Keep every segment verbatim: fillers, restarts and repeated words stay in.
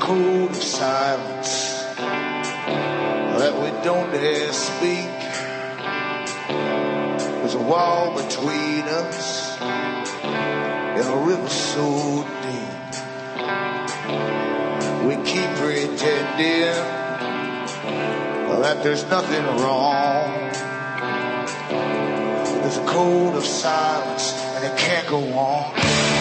code of silence that we don't dare speak. There's a wall between us and a river so deep. We keep pretending that there's nothing wrong. There's a code of silence and it can't go on.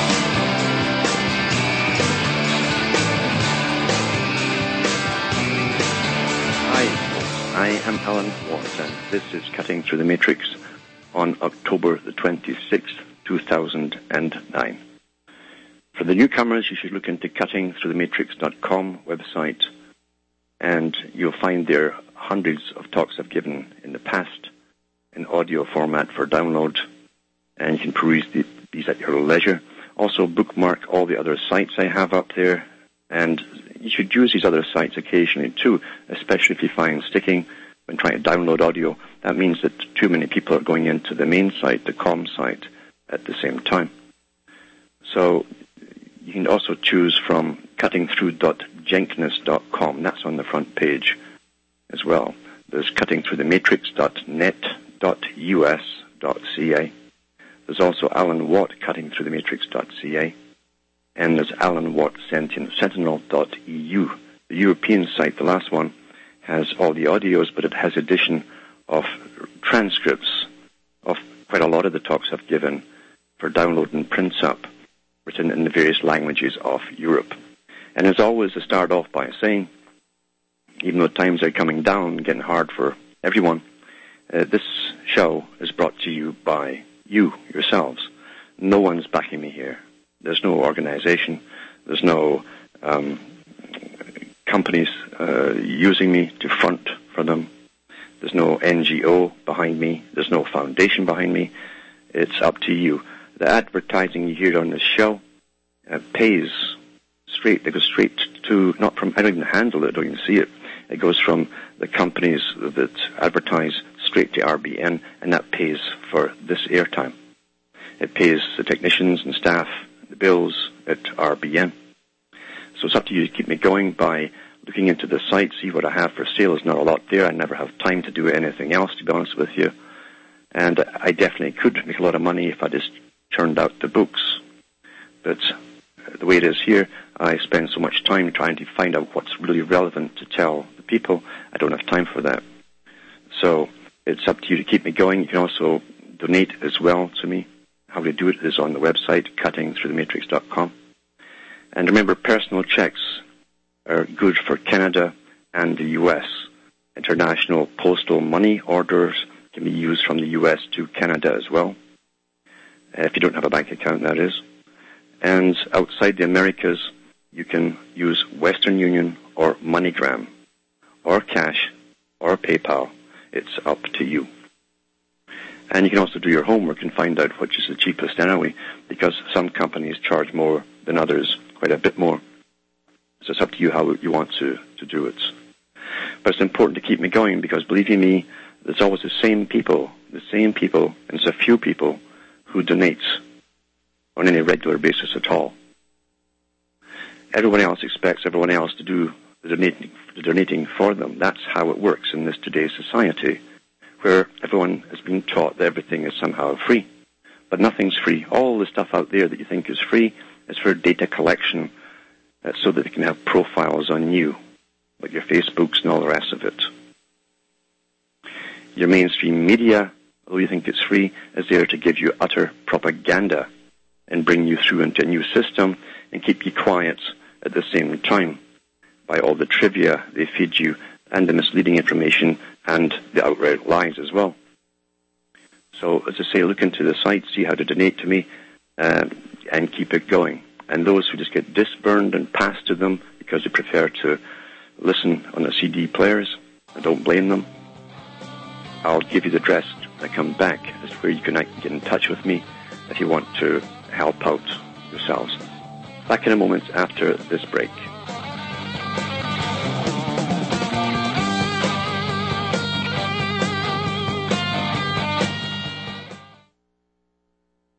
I am Alan Watt, and this is Cutting Through the Matrix on October the twenty-sixth, two thousand nine. For the newcomers, you should look into cutting through the matrix dot com website, and you'll find there hundreds of talks I've given in the past in audio format for download, and you can peruse the, these at your leisure. Also bookmark all the other sites I have up there, and you should use these other sites occasionally too, especially if you find sticking when trying to download audio. That means that too many people are going into the main site, the com site, at the same time. So you can also choose from cutting through dot jenkness dot com. That's on the front page as well. There's cutting through the matrix dot net dot u s dot c a. There's also Alan Watt, cutting through the matrix dot c a. And there's Alan Watt Sentinel dot e u. The European site, the last one, has all the audios, but it has addition of transcripts of quite a lot of the talks I've given for download and prints up, written in the various languages of Europe. And as always, I start off by saying, even though times are coming down and getting hard for everyone, uh, this show is brought to you by you, yourselves. No one's backing me here. There's no organization. There's no um, companies uh, using me to front for them. There's no N G O behind me. There's no foundation behind me. It's up to you. The advertising you hear on this show uh, pays straight. It goes straight to, not from, I don't even handle it, I don't even see it. It goes from the companies that advertise straight to R B N, and that pays for this airtime. It pays the technicians and staff the bills at R B N. So it's up to you to keep me going by looking into the site, see what I have for sale. There's not a lot there. I never have time to do anything else, to be honest with you. And I definitely could make a lot of money if I just churned out the books. But the way it is here, I spend so much time trying to find out what's really relevant to tell the people. I don't have time for that. So it's up to you to keep me going. You can also donate as well to me. How to do it is on the website, cutting through the matrix dot com. And remember, personal checks are good for Canada and the U S. International postal money orders can be used from the U S to Canada as well, if you don't have a bank account, that is. And outside the Americas, you can use Western Union or MoneyGram, or cash, or PayPal. It's up to you. And you can also do your homework and find out which is the cheapest anyway, because some companies charge more than others, quite a bit more. So it's up to you how you want to, to do it. But it's important to keep me going, because believe you me, there's always the same people, the same people, and it's a few people who donate on any regular basis at all. Everyone else expects everyone else to do the donating, the donating for them. That's how it works in this today's society, where everyone has been taught that everything is somehow free. But nothing's free. All the stuff out there that you think is free is for data collection, uh, so that they can have profiles on you, like your Facebooks and all the rest of it. Your mainstream media, although you think it's free, is there to give you utter propaganda and bring you through into a new system and keep you quiet at the same time by all the trivia they feed you and the misleading information and the outright lies as well. So, as I say, look into the site, see how to donate to me, uh, and keep it going. And those who just get disc burned and passed to them because they prefer to listen on the C D players, I don't blame them. I'll give you the address when I come back as to where you can get in touch with me if you want to help out yourselves. Back in a moment after this break.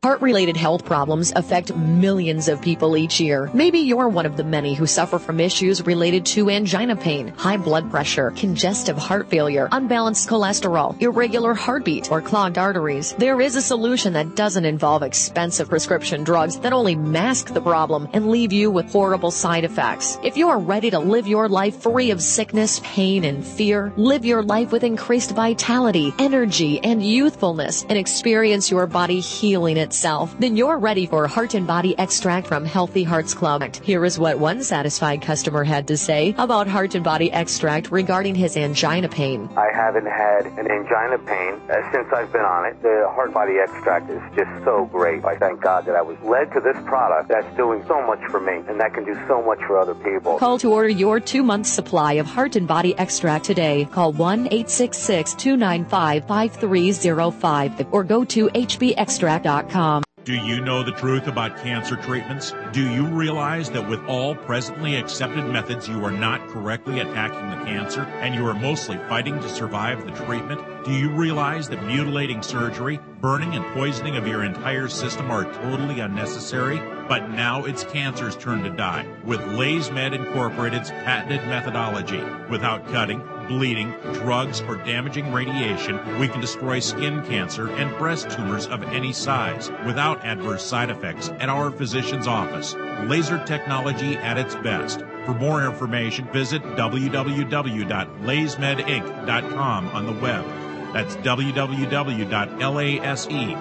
Heart-related health problems affect millions of people each year. Maybe you're one of the many who suffer from issues related to angina pain, high blood pressure, congestive heart failure, unbalanced cholesterol, irregular heartbeat, or clogged arteries. There is a solution that doesn't involve expensive prescription drugs that only mask the problem and leave you with horrible side effects. If you are ready to live your life free of sickness, pain, and fear, live your life with increased vitality, energy, and youthfulness, and experience your body healing it itself, then you're ready for Heart and Body Extract from Healthy Hearts Club. Here is what one satisfied customer had to say about Heart and Body Extract regarding his angina pain. I haven't had an angina pain uh, since I've been on it. The Heart Body Extract is just so great. I thank God that I was led to this product that's doing so much for me, and that can do so much for other people. Call to order your two-month supply of Heart and Body Extract today. Call one eight six six, two nine five, five three zero five or go to h b extract dot com. Do you know the truth about cancer treatments? Do you realize that with all presently accepted methods, you are not correctly attacking the cancer and you are mostly fighting to survive the treatment? Do you realize that mutilating surgery, burning and poisoning of your entire system are totally unnecessary? But now it's cancer's turn to die with LaysMed Incorporated's patented methodology. Without cutting, bleeding, drugs, or damaging radiation, we can destroy skin cancer and breast tumors of any size without adverse side effects at our physician's office. Laser technology at its best. For more information, visit w w w dot laysmed inc dot com on the web. That's w w w dot laysmed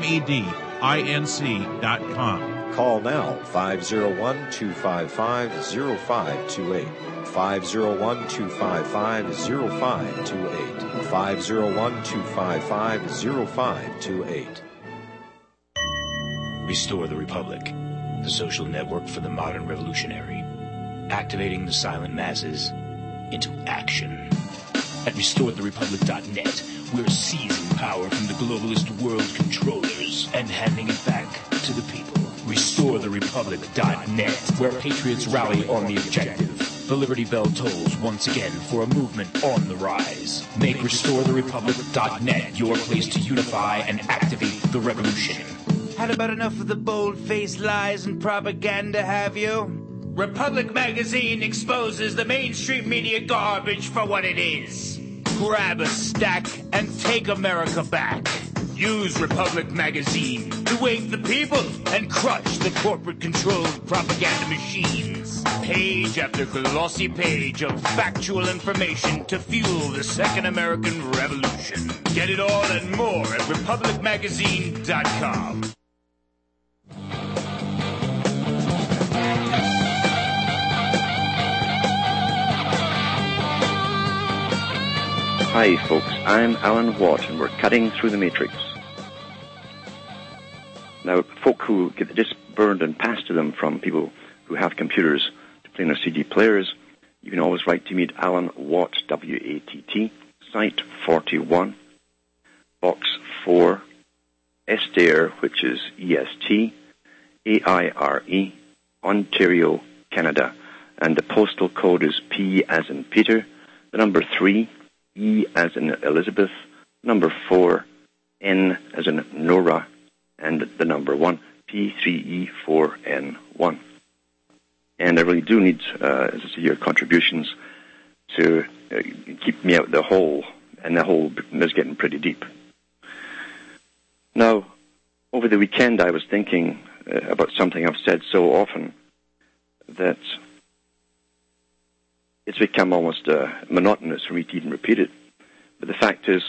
inc dot com. Call now, five oh one, two five five, oh five two eight. five oh one, two five five, oh five two eight. five oh one, two five five, oh five two eight. Restore the Republic, the social network for the modern revolutionary, activating the silent masses into action. At restore the republic dot net, we're seizing power from the globalist world controllers and handing it back to the people. restore the republic dot net, where patriots rally on the objective. The Liberty Bell tolls once again for a movement on the rise. Make restore the republic dot net your place to unify and activate the revolution. Had about enough of the bold-faced lies and propaganda, have you? Republic Magazine exposes the mainstream media garbage for what it is. Grab a stack and take America back. Use Republic Magazine to wake the people and crush the corporate-controlled propaganda machines. Page after glossy page of factual information to fuel the Second American Revolution. Get it all and more at republic magazine dot com. Hi folks, I'm Alan Watt and we're cutting through the matrix. Now, folk who get the disc burned and passed to them from people who have computers to play on their C D players, you can always write to me at Alan Watt, W A T T, Site forty-one, Box four, Estaire, which is E S T, A I R E, Ontario, Canada, and the postal code is P as in Peter, the number three, E as in Elizabeth, number four, N as in Nora, and the number one, P three E four N one. And I really do need, uh, as I say, your contributions to uh, keep me out of the hole, and the hole is getting pretty deep. Now, over the weekend I was thinking uh, about something I've said so often that it's become almost uh, monotonous for me to even repeat it. But the fact is,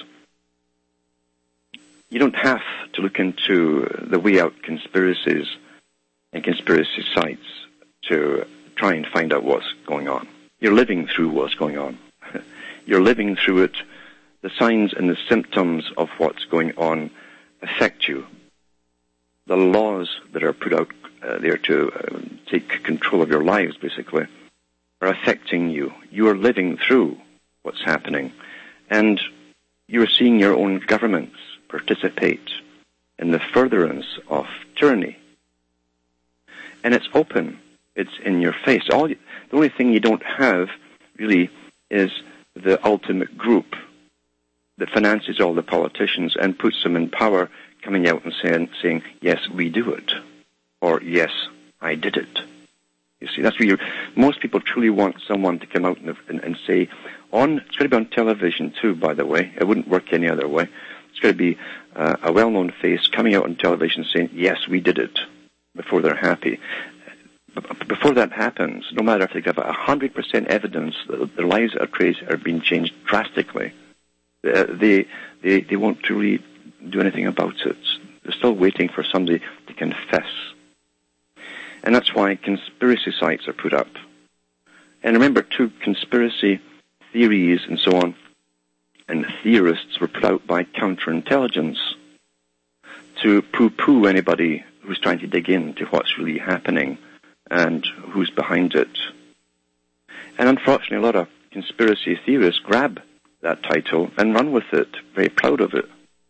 you don't have to look into the way out conspiracies and conspiracy sites to try and find out what's going on. You're living through what's going on. You're living through it. The signs and the symptoms of what's going on affect you. The laws that are put out uh, there to uh, take control of your lives, basically, are affecting you. You are living through what's happening. And you're seeing your own governments participate in the furtherance of tyranny. And it's open. It's in your face. All you, the only thing you don't have, really, is the ultimate group that finances all the politicians and puts them in power coming out and saying, saying, yes, we do it, or yes, I did it. You see, that's where you're, most people truly want someone to come out and, and, and say, on, it's going to be on television too, by the way. It wouldn't work any other way. It's going to be uh, a well-known face coming out on television saying, yes, we did it, before they're happy. But before that happens, no matter if they have one hundred percent evidence that their lives are, crazy, are being changed drastically, uh, they, they, they won't truly do anything about it. They're still waiting for somebody to confess. And that's why conspiracy sites are put up. And remember, too, conspiracy theories and so on, and theorists were put out by counterintelligence to poo-poo anybody who's trying to dig into what's really happening and who's behind it. And unfortunately, a lot of conspiracy theorists grab that title and run with it, very proud of it.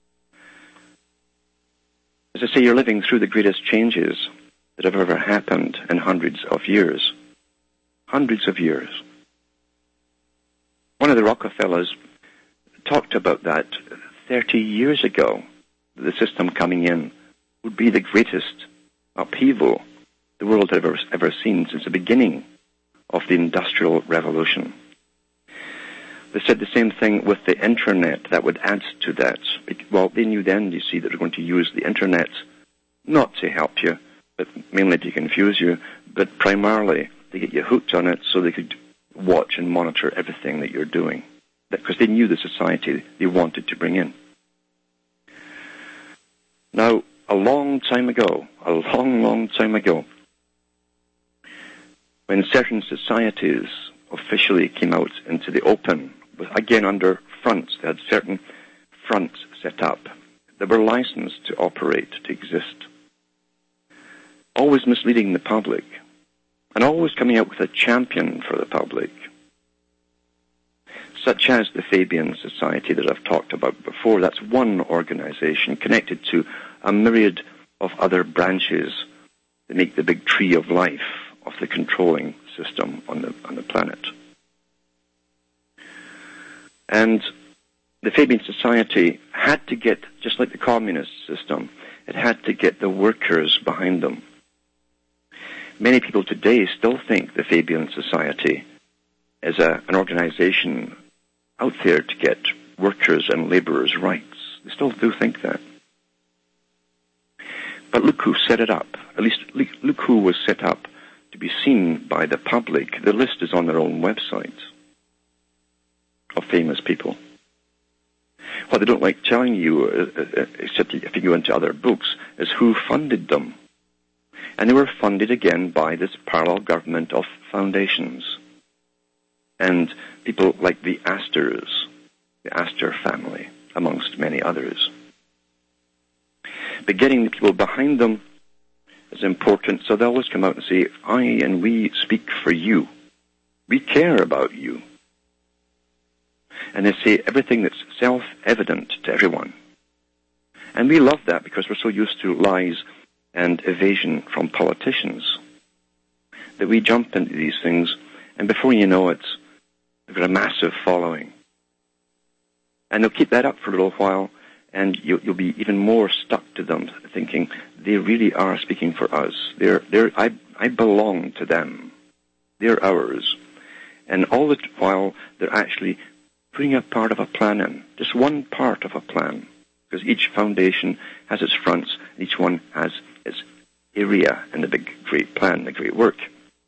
As I say, you're living through the greatest changes that have ever happened in hundreds of years. Hundreds of years. One of the Rockefellers talked about that thirty years ago, the system coming in would be the greatest upheaval the world had ever, ever seen since the beginning of the Industrial Revolution. They said the same thing with the Internet. That would add to that. Well, they knew then, you see, that they're going to use the Internet not to help you, but mainly to confuse you, but primarily to get you hooked on it so they could watch and monitor everything that you're doing, because they knew the society they wanted to bring in. Now, a long time ago, a long, long time ago, when certain societies officially came out into the open, again under fronts, they had certain fronts set up that were licensed to operate, to exist, always misleading the public, and always coming out with a champion for the public, such as the Fabian Society that I've talked about before. That's one organization connected to a myriad of other branches that make the big tree of life of the controlling system on the on the planet. And the Fabian Society had to get, just like the communist system, it had to get the workers behind them. Many people today still think the Fabian Society is a, an organization out there to get workers and laborers' rights. They still do think that. But look who set it up. At least look who was set up to be seen by the public. The list is on their own website of famous people. What they don't like telling you, uh, uh, except if you go into other books, is who funded them. And they were funded again by this parallel government of foundations. And people like the Astors, the Astor family, amongst many others. But getting the people behind them is important, so they always come out and say, I and we speak for you. We care about you. And they say everything that's self-evident to everyone. And we love that because we're so used to lies and evasion from politicians that we jump into these things, and before you know it, they've got a massive following. And they'll keep that up for a little while, and you'll, you'll be even more stuck to them, thinking they really are speaking for us. They're, they're, I, I belong to them. They're ours. And all the while, they're actually putting a part of a plan in, just one part of a plan, because each foundation has its fronts, and each one has its area in the big, great plan, the great work.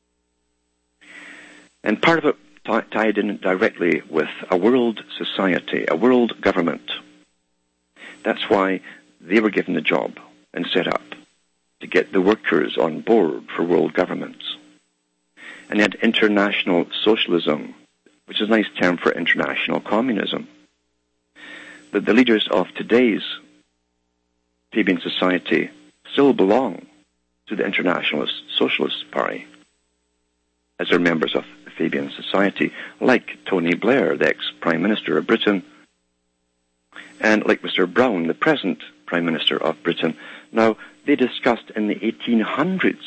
And part of it t- tied in directly with a world society, a world government. That's why they were given the job and set up to get the workers on board for world governments. And they had international socialism, which is a nice term for international communism. But the leaders of today's Fabian Society still belong to the Internationalist Socialist Party as they're members of the Fabian Society, like Tony Blair, the ex-Prime Minister of Britain, and like Mister Brown, the present Prime Minister of Britain. Now, they discussed in the eighteen hundreds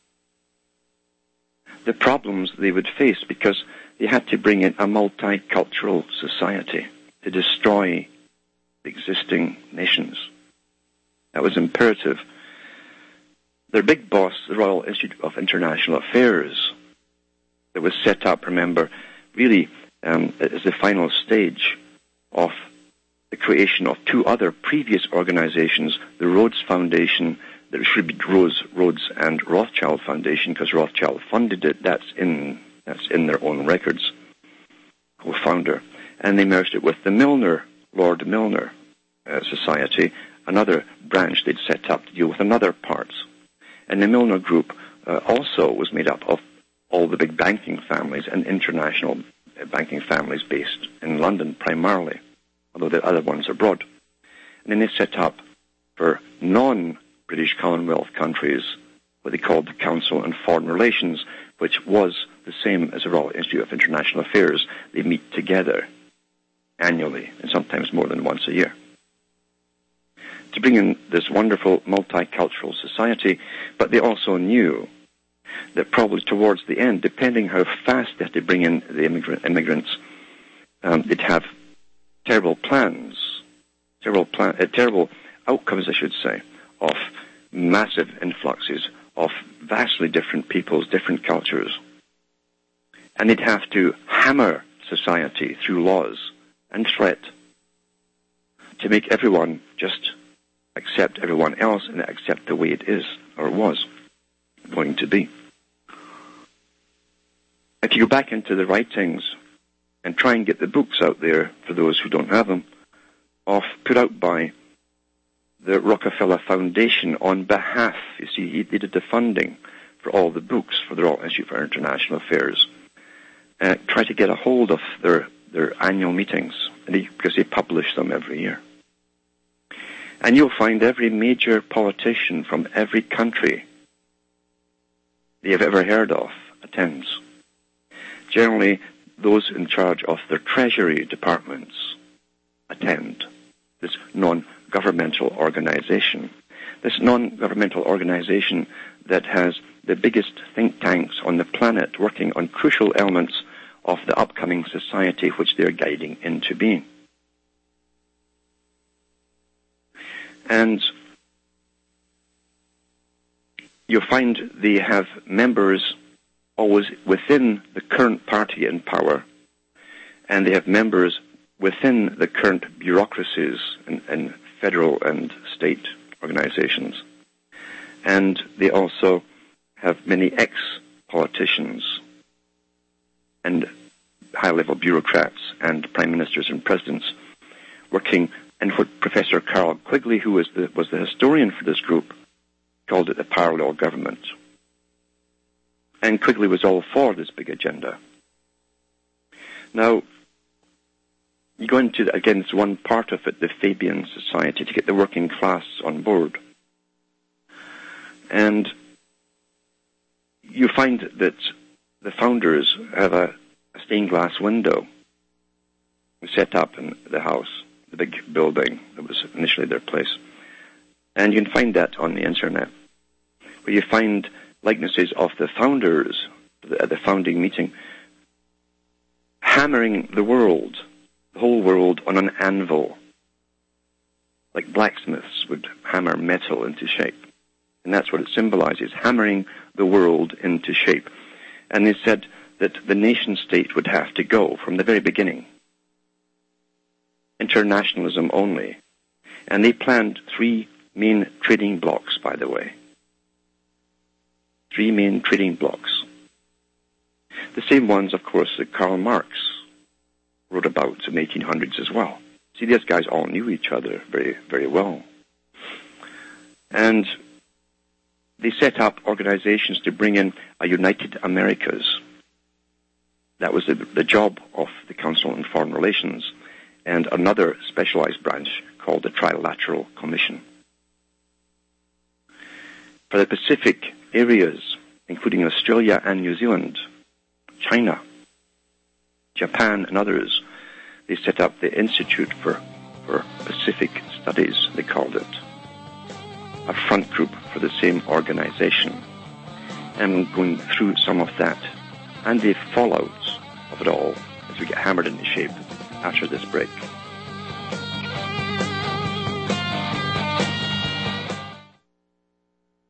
the problems they would face because they had to bring in a multicultural society to destroy the existing nations. That was imperative. Their big boss, the Royal Institute of International Affairs, that was set up, remember, really um, as the final stage of the creation of two other previous organizations, the Rhodes Foundation, the should be Rhodes, Rhodes and Rothschild Foundation, because Rothschild funded it. That's in that's in their own records. Co-founder, and they merged it with the Milner, Lord Milner uh, Society, another branch they'd set up to deal with another parts. And the Milner Group uh, also was made up of all the big banking families and international banking families based in London primarily, although the other ones abroad. And then they set up for non-British Commonwealth countries what they called the Council on Foreign Relations, which was the same as the Royal Institute of International Affairs. They meet together annually and sometimes more than once a year to bring in this wonderful multicultural society. But they also knew that probably towards the end, depending how fast they had to bring in the immigrant, immigrants, um, they'd have terrible plans, terrible, plan, uh, terrible outcomes, I should say, of massive influxes of vastly different peoples, different cultures. And they'd have to hammer society through laws and threat to make everyone just accept everyone else and accept the way it is or was going to be. If you go back into the writings and try and get the books out there for those who don't have them, of put out by the Rockefeller Foundation on behalf, you see, he, they did the funding for all the books for the Royal Institute for International Affairs. Uh, try to get a hold of their, their annual meetings, and they, because they publish them every year. And you'll find every major politician from every country that you've ever heard of attends. Generally, those in charge of their treasury departments attend this non-governmental organization. This non-governmental organization that has the biggest think tanks on the planet working on crucial elements of the upcoming society which they're guiding into being. And you'll find they have members always within the current party in power, and they have members within the current bureaucracies in, in federal and state organizations. And they also have many ex-politicians and high-level bureaucrats and prime ministers and presidents working. And what Professor Carroll Quigley, who was the, was the historian for this group, called it the parallel government. And Quigley was all for this big agenda. Now, you go into, again, it's one part of it, the Fabian Society, to get the working class on board. And you find that the founders have a, a stained glass window set up in the house, the big building that was initially their place. And you can find that on the internet, where you find likenesses of the founders at the founding meeting hammering the world, the whole world, on an anvil, like blacksmiths would hammer metal into shape. And that's what it symbolizes, hammering the world into shape. And they said that the nation-state would have to go from the very beginning. Internationalism only. And they planned three main trading blocks, by the way. Three main trading blocks. The same ones, of course, that Karl Marx wrote about in the eighteen hundreds as well. See, these guys all knew each other very, very well. And they set up organizations to bring in a United Americas. That was the, the job of the Council on Foreign Relations, and another specialized branch called the Trilateral Commission. For the Pacific areas, including Australia and New Zealand, China, Japan, and others, they set up the Institute for, for Pacific Studies, they called it, a front group for the same organization. And going through some of that and the fallout of it all as we get hammered into shape after this break.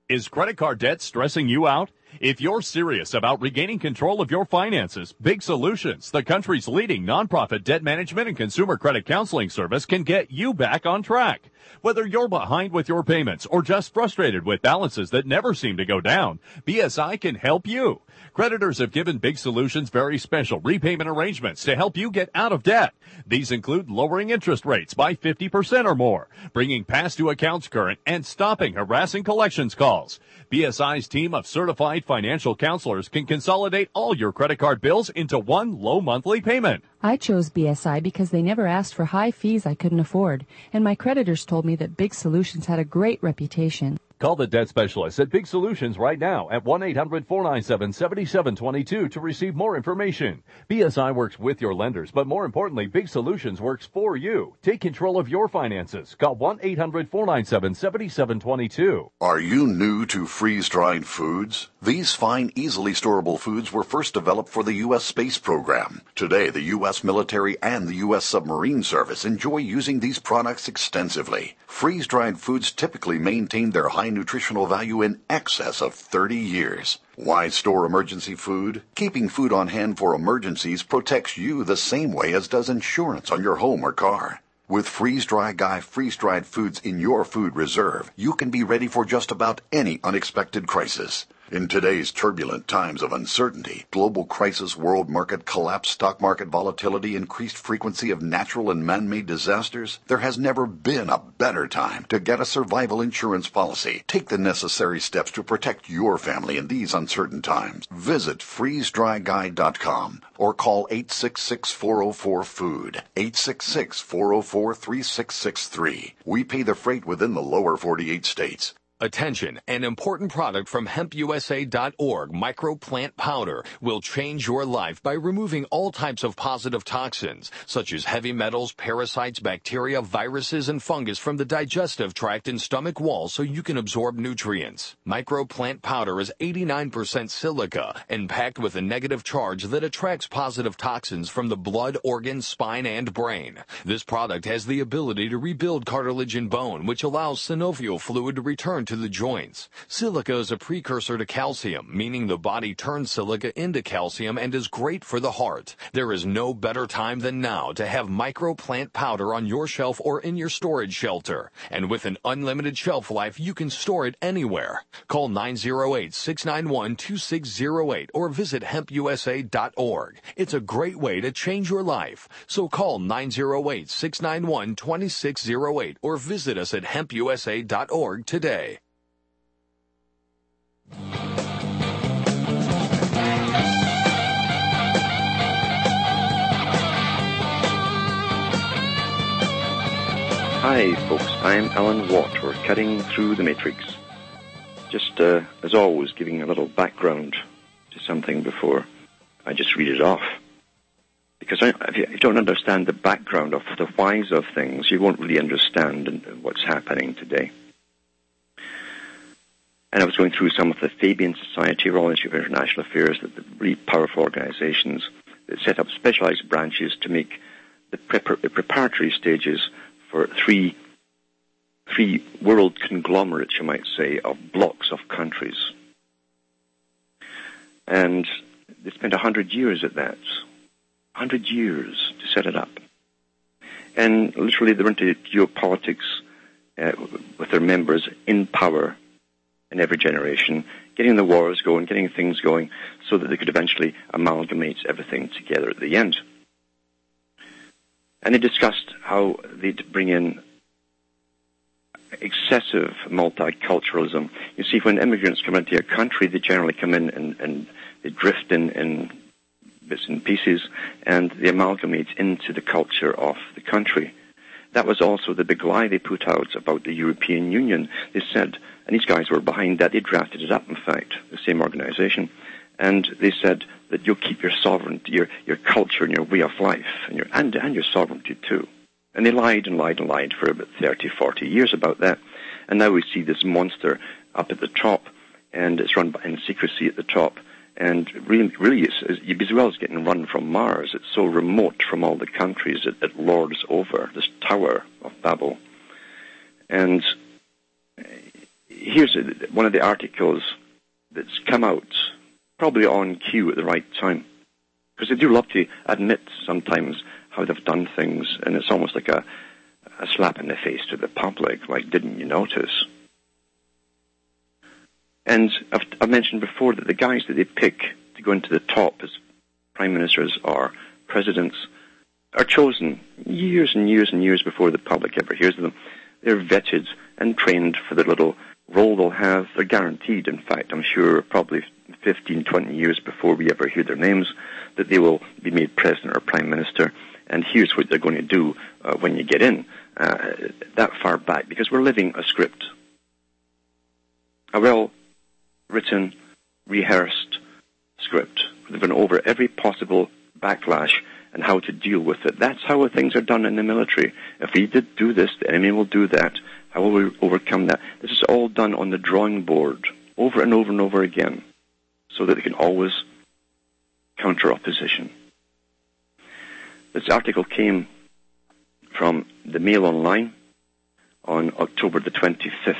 Is credit card debt stressing you out? If you're serious about regaining control of your finances, Big Solutions, the country's leading nonprofit debt management and consumer credit counseling service, can get you back on track. Whether you're behind with your payments or just frustrated with balances that never seem to go down, B S I can help you. Creditors have given Big Solutions very special repayment arrangements to help you get out of debt. These include lowering interest rates by fifty percent or more, bringing past due accounts current, and stopping harassing collections calls. B S I's team of certified financial counselors can consolidate all your credit card bills into one low monthly payment. I chose B S I because they never asked for high fees I couldn't afford, and my creditors told me that Big Solutions had a great reputation. Call the debt specialist at Big Solutions right now at one eight hundred four nine seven seven seven two two to receive more information. B S I works with your lenders, but more importantly, Big Solutions works for you. Take control of your finances. Call one eight hundred four nine seven seven seven two two. Are you new to freeze-dried foods? These fine, easily storable foods were first developed for the U S space program. Today, the U S military and the U S submarine service enjoy using these products extensively. Freeze-dried foods typically maintain their high nutritional value in excess of thirty years. Why store emergency food? Keeping food on hand for emergencies protects you the same way as does insurance on your home or car. With Freeze-Dry Guy freeze-dried foods in your food reserve, you can be ready for just about any unexpected crisis. In today's turbulent times of uncertainty, global crisis, world market collapse, stock market volatility, increased frequency of natural and man-made disasters, there has never been a better time to get a survival insurance policy. Take the necessary steps to protect your family in these uncertain times. Visit freeze dry guy dot com or call eight six six, four oh four, food, eight six six, four oh four, three six six three. We pay the freight within the lower forty-eight states. Attention, an important product from hemp U S A dot org, microplant powder, will change your life by removing all types of positive toxins, such as heavy metals, parasites, bacteria, viruses, and fungus from the digestive tract and stomach wall so you can absorb nutrients. Microplant powder is eighty-nine percent silica and packed with a negative charge that attracts positive toxins from the blood, organs, spine, and brain. This product has the ability to rebuild cartilage and bone, which allows synovial fluid to return to the joints. Silica is a precursor to calcium, meaning the body turns silica into calcium and is great for the heart. There is no better time than now to have microplant powder on your shelf or in your storage shelter. And with an unlimited shelf life, you can store it anywhere. Call nine oh eight, six nine one, two six oh eight or visit hemp U S A dot org. It's a great way to change your life. So call nine oh eight, six nine one, two six oh eight or visit us at hemp U S A dot org today. Hi folks, I'm Alan Watt. We're cutting through the matrix. Just uh, as always, giving a little background to something before I just read it off. Because I, if you don't understand the background of the whys of things, you won't really understand what's happening today. And I was going through some of the Fabian Society, Royal Institute of International Affairs, the, the really powerful organizations that set up specialized branches to make the, prepar- the preparatory stages for three three world conglomerates, you might say, of blocks of countries. And they spent a hundred years at that. A hundred years to set it up. And literally they went into geopolitics uh, with their members in power in every generation, getting the wars going, getting things going, so that they could eventually amalgamate everything together at the end. And they discussed how they'd bring in excessive multiculturalism. You see, when immigrants come into a country, they generally come in and, and they drift in, in bits and pieces, and they amalgamate into the culture of the country. That was also the big lie they put out about the European Union. They said, and these guys were behind that, they drafted it up, in fact, the same organization, and they said that you'll keep your sovereignty, your, your culture and your way of life, and your, and, and your sovereignty too. And they lied and lied and lied for about thirty, forty years about that. And now we see this monster up at the top, and it's run in secrecy at the top. And really, really it's, it's, as well as getting run from Mars, it's so remote from all the countries it, it lords over, this Tower of Babel. And here's one of the articles that's come out, probably on cue at the right time, because they do love to admit sometimes how they've done things, and it's almost like a, a slap in the face to the public, like, didn't you notice? And I've, I've mentioned before that the guys that they pick to go into the top as prime ministers or presidents are chosen years and years and years before the public ever hears of them. They're vetted and trained for the little role they'll have. They're guaranteed, in fact, I'm sure, probably fifteen, twenty years before we ever hear their names, that they will be made president or prime minister. And here's what they're going to do uh, when you get in, uh, that far back, because we're living a script. A well-written, rehearsed script. They've been over every possible backlash and how to deal with it. That's how things are done in the military. If we did do this, the enemy will do that. How will we overcome that? This is all done on the drawing board, over and over and over again, so that they can always counter opposition. This article came from the Mail Online on October the twenty-fifth.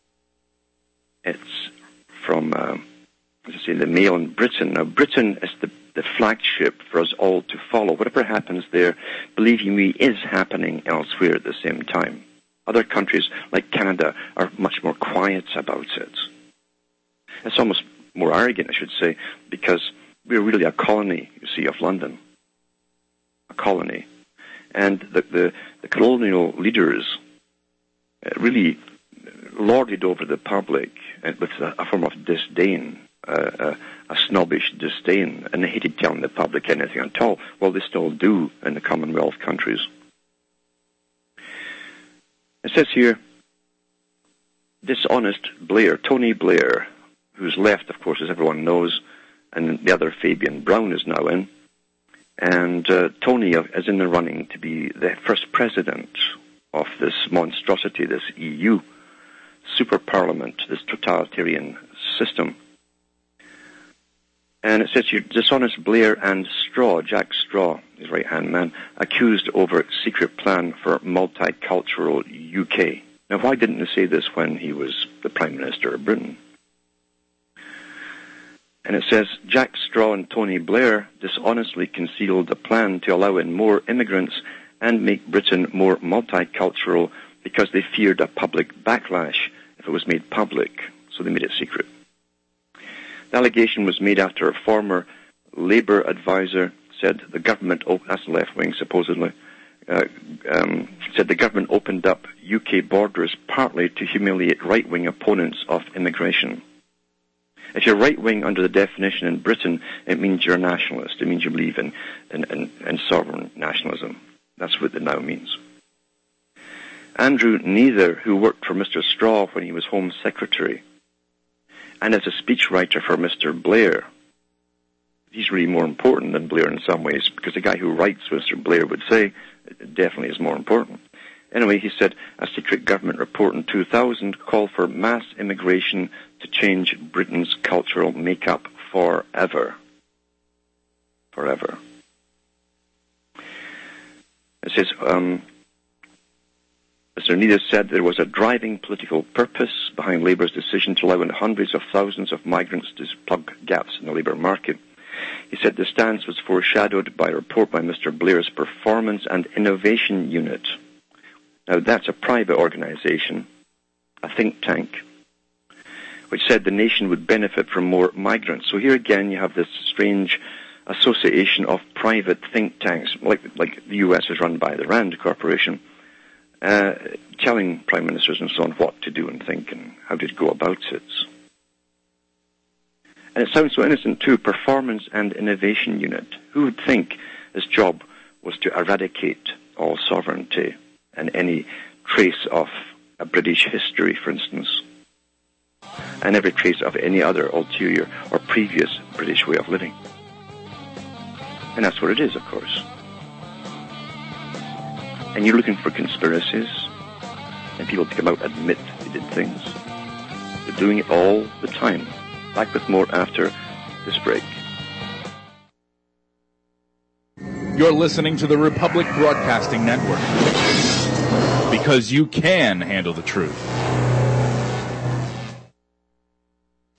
It's from, uh, as I say, the Mail in Britain. Now, Britain is the, the flagship for us all to follow. Whatever happens there, believe you me, is happening elsewhere at the same time. Other countries, like Canada, are much more quiet about it. It's almost more arrogant, I should say, because we're really a colony, you see, of London. A colony. And the, the, the colonial leaders uh, really lorded over the public uh, with a, a form of disdain, uh, a, a snobbish disdain, and they hated telling the public anything at all. Well, they still do in the Commonwealth countries. It says here, dishonest Blair, Tony Blair, who's left, of course, as everyone knows, and the other Fabian Brown is now in. And uh, Tony is in the running to be the first president of this monstrosity, this E U super parliament, this totalitarian system. And it says here, dishonest Blair and Straw, Jack Straw, his right-hand man, accused over secret plan for multicultural U K. Now, why didn't they say this when he was the Prime Minister of Britain? And it says, Jack Straw and Tony Blair dishonestly concealed a plan to allow in more immigrants and make Britain more multicultural because they feared a public backlash if it was made public, so they made it secret. The allegation was made after a former Labour advisor said the government, op- that's the left wing supposedly, uh, um, said the government opened up U K borders partly to humiliate right-wing opponents of immigration. If you're right-wing under the definition in Britain, it means you're a nationalist. It means you believe in, in, in, in sovereign nationalism. That's what it now means. Andrew Neither, who worked for Mister Straw when he was Home Secretary, and as a speechwriter for Mister Blair, he's really more important than Blair in some ways, because the guy who writes Mister Blair would say it definitely is more important. Anyway, he said, a secret government report in two thousand called for mass immigration to change Britain's cultural makeup forever. Forever. It says, um, Mister Neither said there was a driving political purpose behind Labour's decision to allow in hundreds of thousands of migrants to plug gaps in the labour market. He said the stance was foreshadowed by a report by Mister Blair's Performance and Innovation Unit. Now, that's a private organisation, a think tank, which said the nation would benefit from more migrants. So here again you have this strange association of private think tanks, like, like the U S is run by the Rand Corporation, uh, telling prime ministers and so on what to do and think and how to go about it. And it sounds so innocent too, Performance and Innovation Unit. Who would think his job was to eradicate all sovereignty and any trace of a British history, for instance, and every trace of any other ulterior or previous British way of living. And that's what it is, of course. And you're looking for conspiracies and people to come out and admit they did things. They're doing it all the time. Back with more after this break. You're listening to the Republic Broadcasting Network, because you can handle the truth.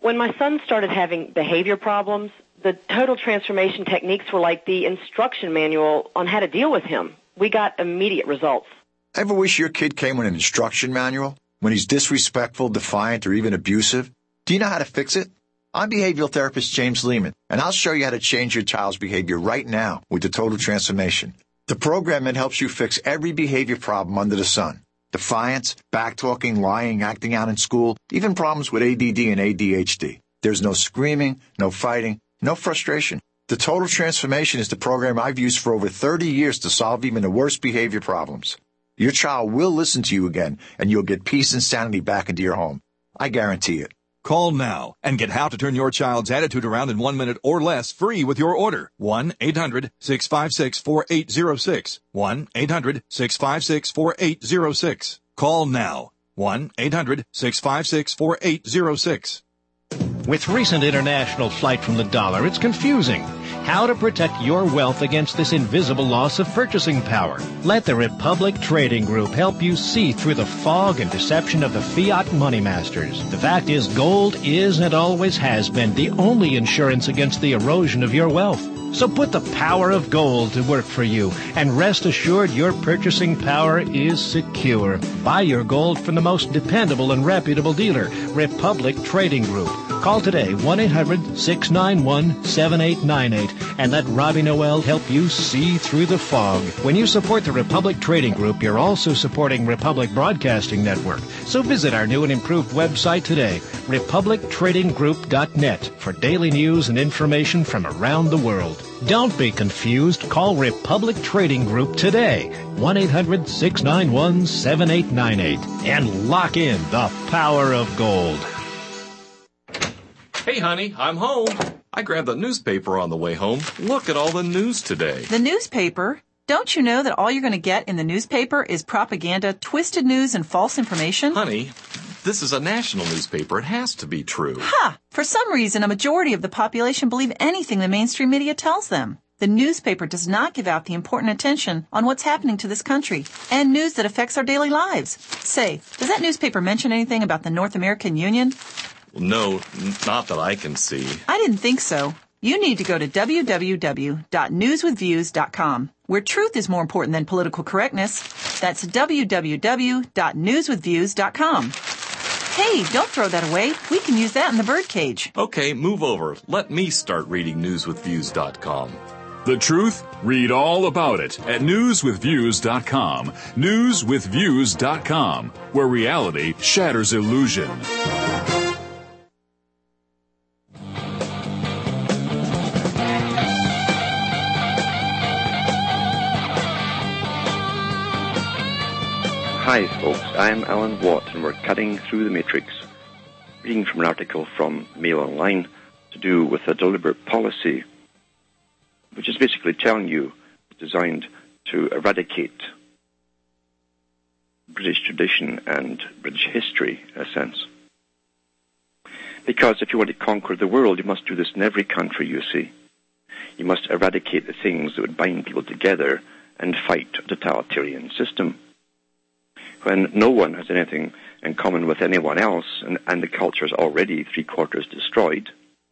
When my son started having behavior problems, the total transformation techniques were like the instruction manual on how to deal with him. We got immediate results. Ever wish your kid came with an instruction manual when he's disrespectful, defiant, or even abusive? Do you know how to fix it? I'm behavioral therapist James Lehman, and I'll show you how to change your child's behavior right now with the Total Transformation. The program that helps you fix every behavior problem under the sun. Defiance, backtalking, lying, acting out in school, even problems with A D D and A D H D. There's no screaming, no fighting, no frustration. The Total Transformation is the program I've used for over thirty years to solve even the worst behavior problems. Your child will listen to you again, and you'll get peace and sanity back into your home. I guarantee it. Call now and get how to turn your child's attitude around in one minute or less free with your order. one eight hundred six five six four eight zero six. one eight hundred six five six four eight zero six. Call now. one eight hundred six five six four eight zero six. With recent international flight from the dollar, it's confusing. How to protect your wealth against this invisible loss of purchasing power. Let the Republic Trading Group help you see through the fog and deception of the fiat money masters. The fact is, gold is and always has been the only insurance against the erosion of your wealth. So put the power of gold to work for you, and rest assured your purchasing power is secure. Buy your gold from the most dependable and reputable dealer, Republic Trading Group. Call today, one eight hundred six nine one seven eight nine eight, and let Robbie Noel help you see through the fog. When you support the Republic Trading Group, you're also supporting Republic Broadcasting Network. So visit our new and improved website today, republic trading group dot net, for daily news and information from around the world. Don't be confused. Call Republic Trading Group today, one eight hundred six nine one seven eight nine eight, and lock in the power of gold. Hey, honey, I'm home. I grabbed the newspaper on the way home. Look at all the news today. The newspaper? Don't you know that all you're going to get in the newspaper is propaganda, twisted news, and false information? Honey, this is a national newspaper. It has to be true. Ha! For some reason, a majority of the population believe anything the mainstream media tells them. The newspaper does not give out the important attention on what's happening to this country and news that affects our daily lives. Say, does that newspaper mention anything about the North American Union? No, not that I can see. I didn't think so. You need to go to w w w dot news with views dot com, where truth is more important than political correctness. That's w w w dot news with views dot com. Hey, don't throw that away. We can use that in the birdcage. Okay, move over. Let me start reading news with views dot com. The truth? Read all about it at news with views dot com. news with views dot com, where reality shatters illusion. Hi folks, I'm Alan Watt and we're cutting through the matrix, reading from an article from Mail Online to do with a deliberate policy, which is basically telling you it's designed to eradicate British tradition and British history, in a sense. Because if you want to conquer the world, you must do this in every country, you see. You must eradicate the things that would bind people together and fight a totalitarian system. When no one has anything in common with anyone else, and, and the culture is already three-quarters destroyed.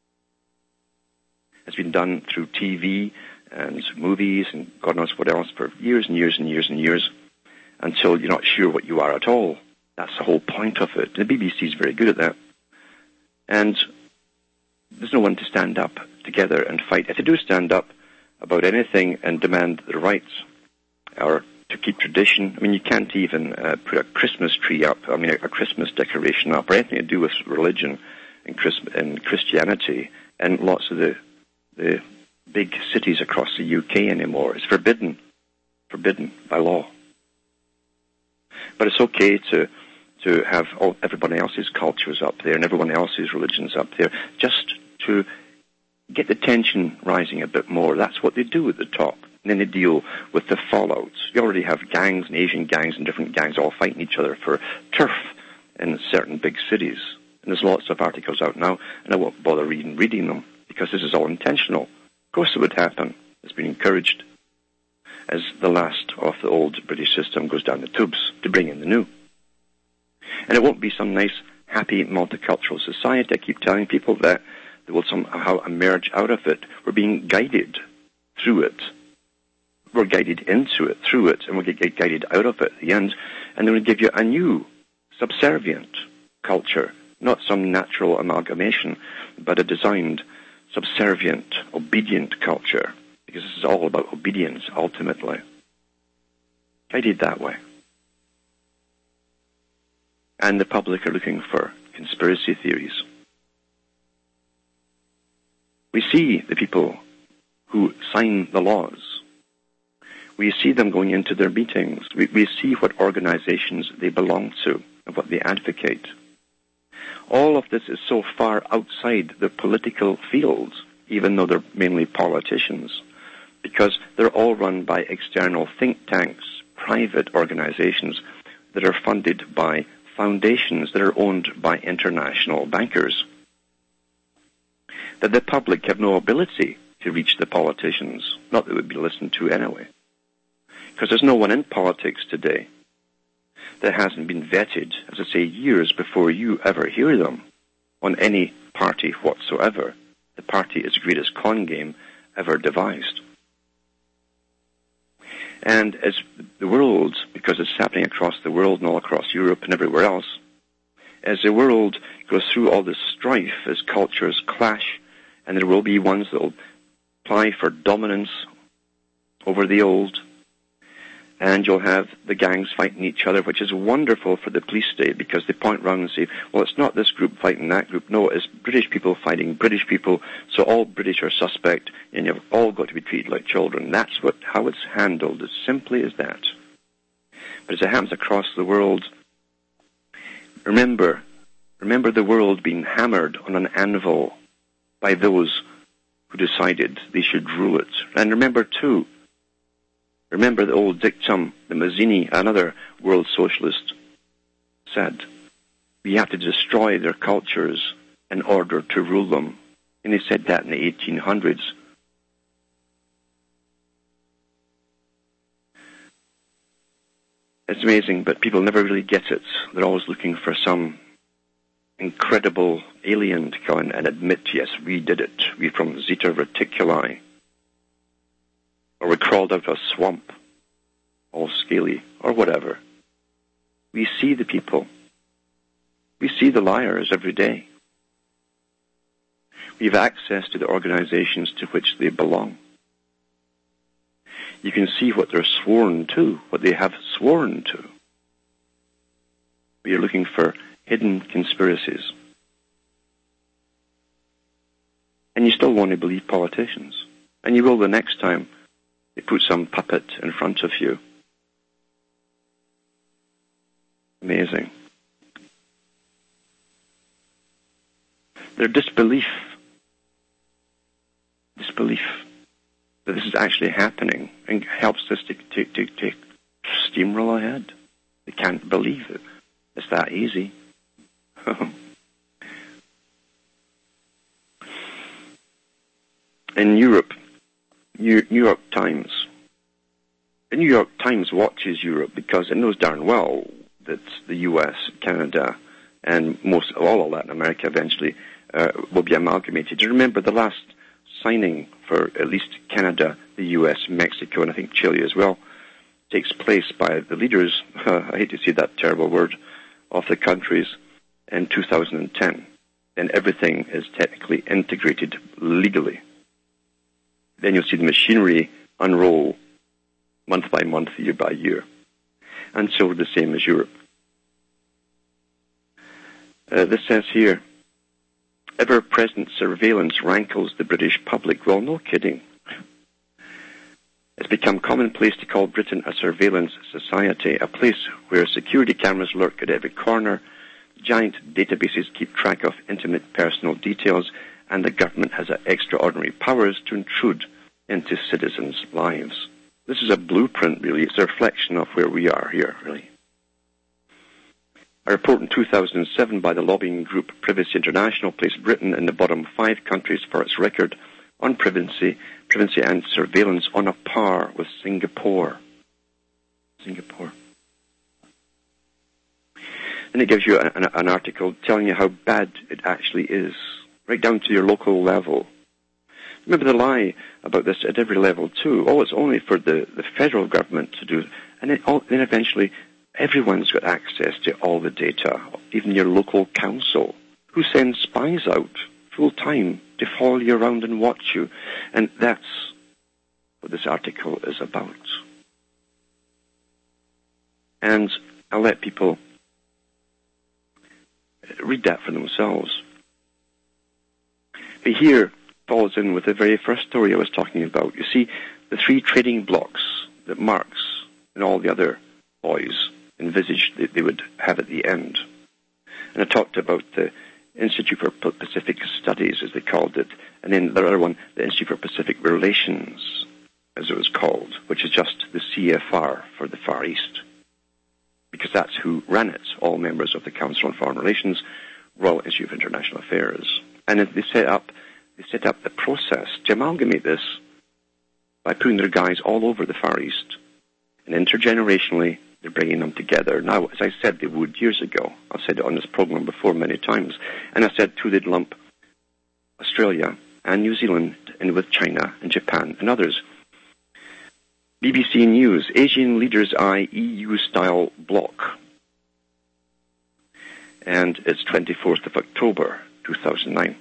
It's been done through T V and movies and God knows what else for years and years and years and years, until you're not sure what you are at all. That's the whole point of it. The B B C is very good at that. And there's no one to stand up together and fight. If they do stand up about anything and demand their rights, or to keep tradition. I mean, you can't even uh, put a Christmas tree up, I mean, a, a Christmas decoration up, or anything to do with religion and, Christ- and Christianity and lots of the, the big cities across the U K anymore. It's forbidden, forbidden by law. But it's okay to to have all, everybody else's cultures up there and everyone else's religions up there, just to get the tension rising a bit more. That's what they do at the top. And then they deal with the fallouts. You already have gangs and Asian gangs and different gangs all fighting each other for turf in certain big cities. And there's lots of articles out now, and I won't bother reading, reading them, because this is all intentional. Of course it would happen. It's been encouraged as the last of the old British system goes down the tubes to bring in the new. And it won't be some nice, happy multicultural society. I keep telling people that they will somehow emerge out of it. We're being guided through it. We're guided into it, through it, and we'll get guided out of it at the end. And they're going to give you a new, subservient culture, not some natural amalgamation, but a designed, subservient, obedient culture, because this is all about obedience, ultimately. Guided that way. And the public are looking for conspiracy theories. We see the people who sign the laws. We see them going into their meetings. We, we see what organizations they belong to and what they advocate. All of this is so far outside the political field, even though they're mainly politicians, because they're all run by external think tanks, private organizations that are funded by foundations that are owned by international bankers. That the public have no ability to reach the politicians, not that it would be listened to anyway. Because there's no one in politics today that hasn't been vetted, as I say, years before you ever hear them on any party whatsoever. The party is the greatest con game ever devised. And as the world, because it's happening across the world and all across Europe and everywhere else, as the world goes through all this strife, as cultures clash, and there will be ones that will apply for dominance over the old, and you'll have the gangs fighting each other, which is wonderful for the police state, because they point around and say, well, it's not this group fighting that group. No, it's British people fighting British people, so all British are suspect, and you've all got to be treated like children. That's what how it's handled, as simply as that. But as it happens across the world, remember, remember the world being hammered on an anvil by those who decided they should rule it. And remember, too, remember the old dictum that Mazzini, another world socialist, said. We have to destroy their cultures in order to rule them. And he said that in the eighteen hundreds. It's amazing, but people never really get it. They're always looking for some incredible alien to come in and admit, yes, we did it. We from Zeta Reticuli. Or we crawled out of a swamp, all scaly, or whatever. We see the people. We see the liars every day. We have access to the organizations to which they belong. You can see what they're sworn to, what they have sworn to. We are looking for hidden conspiracies. And you still want to believe politicians. And you will the next time they put some puppet in front of you. Amazing. Their disbelief, disbelief that this is actually happening and helps us to, to, to, to steamroll ahead. They can't believe it. It's that easy. In Europe, New York Times. The New York Times watches Europe because it knows darn well that the U S, Canada, and most all of Latin America eventually uh, will be amalgamated. You remember the last signing for at least Canada, the U S, Mexico, and I think Chile as well, takes place by the leaders, uh, I hate to say that terrible word, of the countries in two thousand ten. And everything is technically integrated legally. Then you'll see the machinery unroll month by month, year by year. And so the same as Europe. Uh, this says here, ever-present surveillance rankles the British public. Well, no kidding. It's become commonplace to call Britain a surveillance society, a place where security cameras lurk at every corner, giant databases keep track of intimate personal details, and the government has extraordinary powers to intrude into citizens' lives. This is a blueprint, really. It's a reflection of where we are here, really. A report in two thousand seven by the lobbying group Privacy International placed Britain in the bottom five countries for its record on privacy, privacy and surveillance, on a par with Singapore. Singapore. And it gives you an, an article telling you how bad it actually is, right down to your local level. Remember the lie about this at every level too. Oh, it's only for the, the federal government to do. And then, all, then eventually everyone's got access to all the data, even your local council, who sends spies out full time to follow you around and watch you. And that's what this article is about. And I'll let people read that for themselves. But here falls in with the very first story I was talking about. You see, the three trading blocks that Marx and all the other boys envisaged that they would have at the end. And I talked about the Institute for Pacific Studies, as they called it, and then the other one, the Institute for Pacific Relations, as it was called, which is just the C F R for the Far East, because that's who ran it, all members of the Council on Foreign Relations, Royal Institute of International Affairs. And they set up, they set up the process to amalgamate this by putting their guys all over the Far East, and intergenerationally, they're bringing them together. Now, as I said they would years ago, I've said it on this program before many times, and I said too they'd lump Australia and New Zealand in with China and Japan and others. B B C News, Asian leaders eye E U-style bloc. And it's twenty-fourth of October, two thousand nine.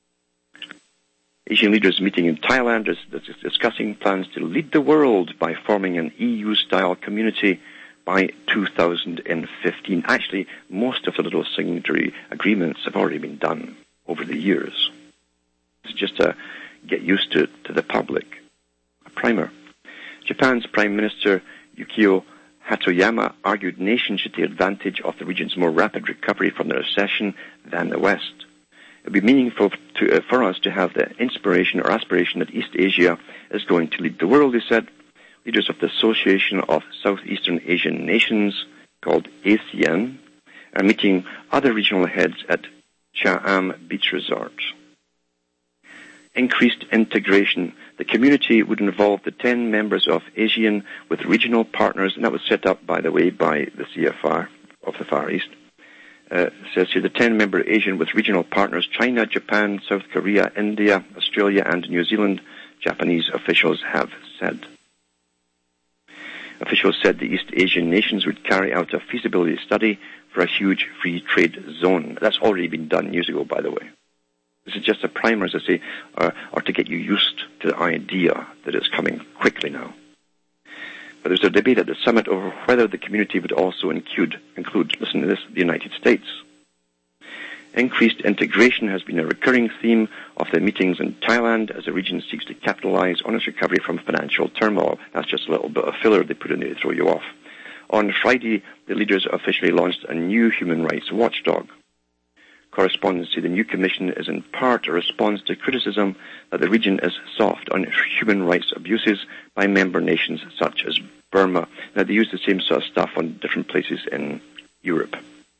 Asian leaders meeting in Thailand is discussing plans to lead the world by forming an E U-style community by two thousand fifteen. Actually, most of the little signatory agreements have already been done over the years. It's just to get used to it to the public. A primer. Japan's Prime Minister Yukio Hatoyama argued nations should take advantage of the region's more rapid recovery from the recession than the West. It would be meaningful to, uh, for us to have the inspiration or aspiration that East Asia is going to lead the world, he said. Leaders of the Association of Southeastern Asian Nations, called ASEAN, are meeting other regional heads at Cha'am Beach Resort. Increased integration. The community would involve the ten members of ASEAN with regional partners, and that was set up, by the way, by the C F R of the Far East. Uh, says here, the ten-member ASEAN with regional partners, China, Japan, South Korea, India, Australia, and New Zealand, Japanese officials have said. Officials said the East Asian nations would carry out a feasibility study for a huge free trade zone. That's already been done years ago, by the way. This is just a primer, as I say, or, or to get you used to the idea that it's coming quickly now. But there's a debate at the summit over whether the community would also include, include, listen to this, the United States. Increased integration has been a recurring theme of the meetings in Thailand as the region seeks to capitalize on its recovery from financial turmoil. That's just a little bit of filler they put in there to throw you off. On Friday, the leaders officially launched a new human rights watchdog. Correspondents say the new commission is in part a response to criticism that the region is soft on human rights abuses by member nations such as Burma. Now, they use the same sort of stuff on different places in Europe.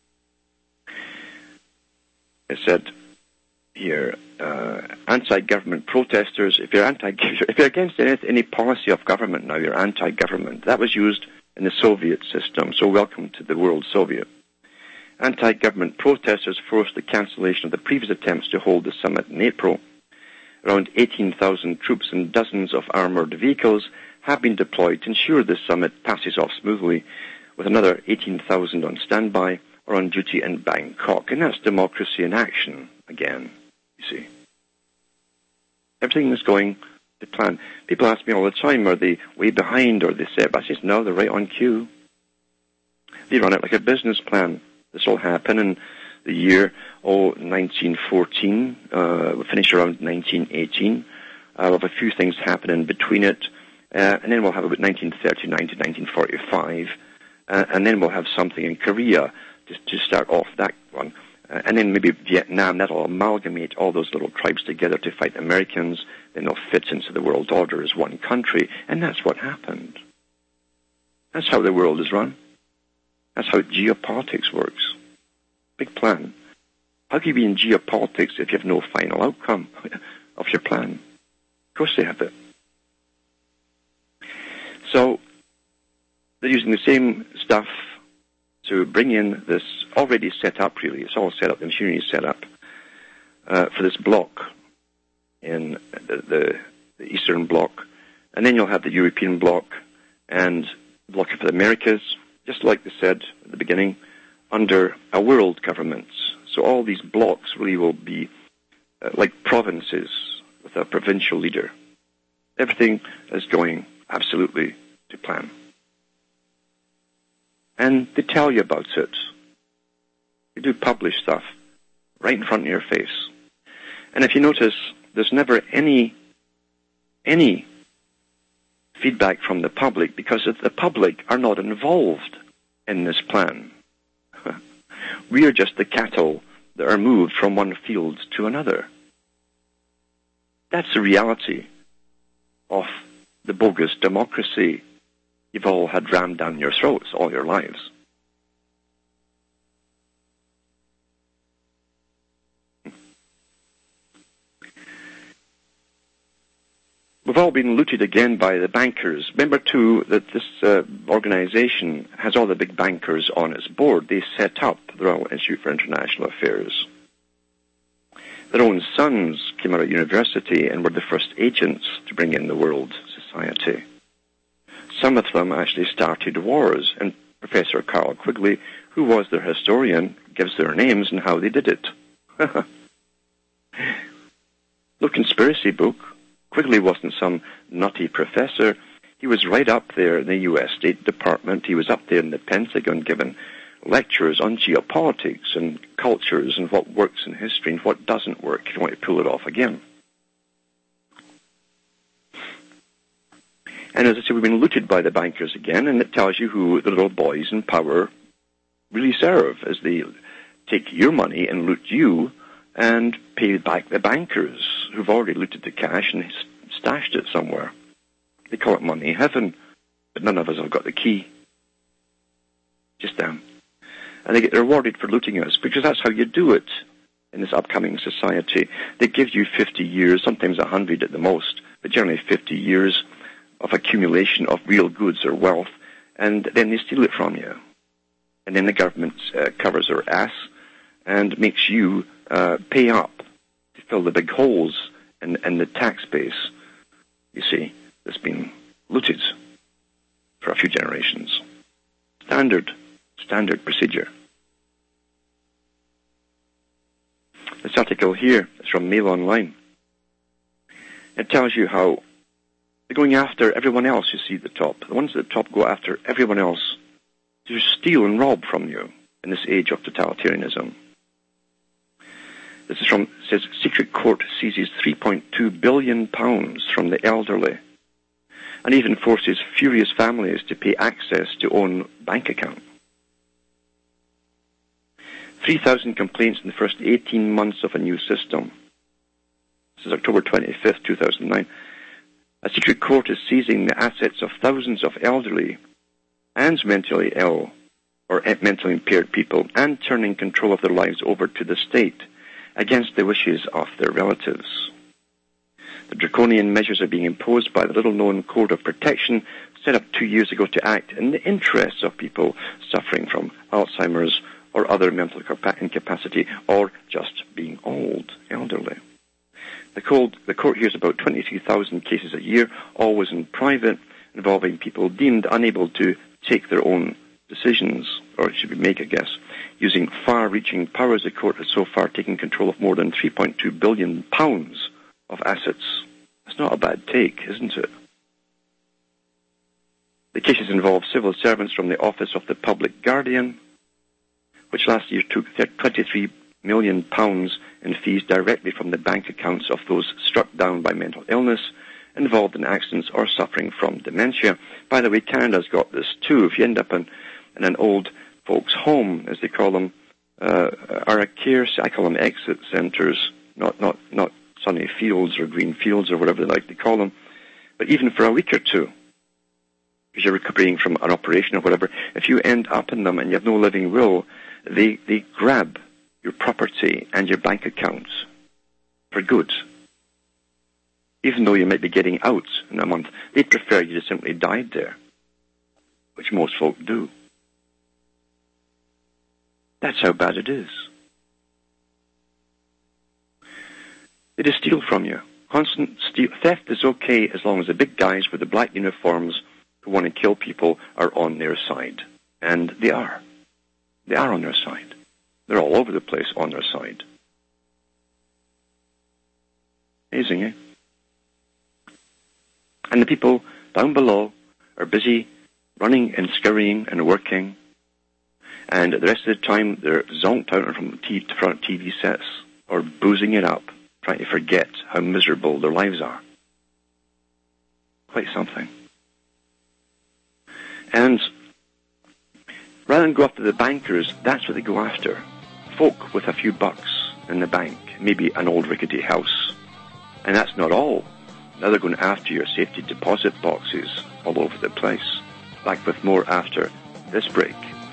It said here, uh, anti-government protesters, if you're anti, if you're against any, any policy of government now, you're anti-government. That was used in the Soviet system, so welcome to the world Soviet. Anti-government protesters forced the cancellation of the previous attempts to hold the summit in April. Around eighteen thousand troops and dozens of armoured vehicles have been deployed to ensure the summit passes off smoothly, with another eighteen thousand on standby or on duty in Bangkok. And that's democracy in action again, you see. Everything is going to plan. People ask me all the time, are they way behind or they say, but I say, no, they're right on cue. They run it like a business plan. This will happen in the year, oh, nineteen fourteen. Uh, we'll finish around nineteen eighteen. Uh, we'll have a few things happening between it. Uh, and then we'll have about nineteen thirty-nine to nineteen forty-five. Uh, and then we'll have something in Korea to, to start off that one. Uh, and then maybe Vietnam. That'll amalgamate all those little tribes together to fight Americans. Then they'll fit into the world order as one country. And that's what happened. That's how the world is run. That's how geopolitics works. Big plan. How can you be in geopolitics if you have no final outcome of your plan? Of course they have it. So, they're using the same stuff, to bring in this already set up, really. It's all set up, the machinery is set up uh, for this bloc in the, the, the Eastern Bloc. And then you'll have the European Bloc and the Bloc of the Americas, just like they said at the beginning, under a world government. So all these blocs really will be uh, like provinces with a provincial leader. Everything is going absolutely to plan. And they tell you about it. They do publish stuff right in front of your face. And if you notice, there's never any, any feedback from the public because the public are not involved in this plan. We are just the cattle that are moved from one field to another. That's the reality of the bogus democracy you've all had rammed down your throats all your lives. We've all been looted again by the bankers. Remember, too, that this uh, organization has all the big bankers on its board. They set up the Royal Institute for International Affairs. Their own sons came out of university and were the first agents to bring in the world society. Some of them actually started wars, and Professor Carl Quigley, who was their historian, gives their names and how they did it. No conspiracy book. Quigley wasn't some nutty professor. He was right up there in the U S State Department. He was up there in the Pentagon giving lectures on geopolitics and cultures and what works in history and what doesn't work if you want to pull it off again. And as I said, we've been looted by the bankers again, and it tells you who the little boys in power really serve, as they take your money and loot you and pay back the bankers who've already looted the cash and stashed it somewhere. They call it money heaven, but none of us have got the key. Just them. And they get rewarded for looting us, because that's how you do it in this upcoming society. They give you fifty years, sometimes one hundred at the most, but generally fifty years of accumulation of real goods or wealth, and then they steal it from you. And then the government uh, covers their ass and makes you uh, pay up to fill the big holes in, in the tax base, you see, that's been looted for a few generations. Standard, standard procedure. This article here is from Mail Online. It tells you how they're going after everyone else you see at the top. The ones at the top go after everyone else to steal and rob from you in this age of totalitarianism. This is from, it says, Secret Court seizes three point two billion pounds from the elderly and even forces furious families to pay access to own bank account. three thousand complaints in the first eighteen months of a new system. This is October twenty-fifth, two thousand nine. A secret court is seizing the assets of thousands of elderly and mentally ill or mentally impaired people and turning control of their lives over to the state against the wishes of their relatives. The draconian measures are being imposed by the little-known Code of Protection set up two years ago to act in the interests of people suffering from Alzheimer's or other mental incapacity or just being old, elderly. The court, the court hears about twenty-three thousand cases a year, always in private, involving people deemed unable to take their own decisions, or should we make a guess, using far-reaching powers. The court has so far taken control of more than three point two billion pounds of assets. That's not a bad take, isn't it? The cases involve civil servants from the Office of the Public Guardian, which last year took twenty-three million pounds in fees directly from the bank accounts of those struck down by mental illness, involved in accidents or suffering from dementia. By the way, Canada's got this too. If you end up in, in an old folks' home, as they call them, uh, or a care, I call them exit centres, not, not, not sunny fields or green fields or whatever they like to call them, but even for a week or two, because you're recuperating from an operation or whatever, if you end up in them and you have no living will, they, they grab your property and your bank accounts for good. Even though you might be getting out in a month, they'd prefer you just simply died there, which most folk do. That's how bad it is. They just steal from you. Constant steal. Theft is okay as long as the big guys with the black uniforms who want to kill people are on their side. And they are. They are on their side. They're all over the place on their side. Amazing, eh? And the people down below are busy running and scurrying and working. And the rest of the time, they're zonked out from T V, front T V sets or boozing it up, trying to forget how miserable their lives are. Quite something. And rather than go after the bankers, that's what they go after. Folk with a few bucks in the bank, maybe an old rickety house. And that's not all. Now they're going after your safety deposit boxes all over the place. Back with more after this break.